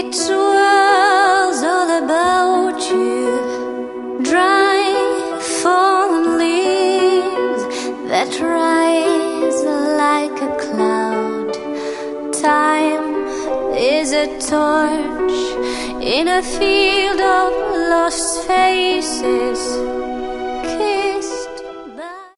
It swirls all about you, dry fallen leaves that rise like a cloud. Time is a torch in a field of lost faces.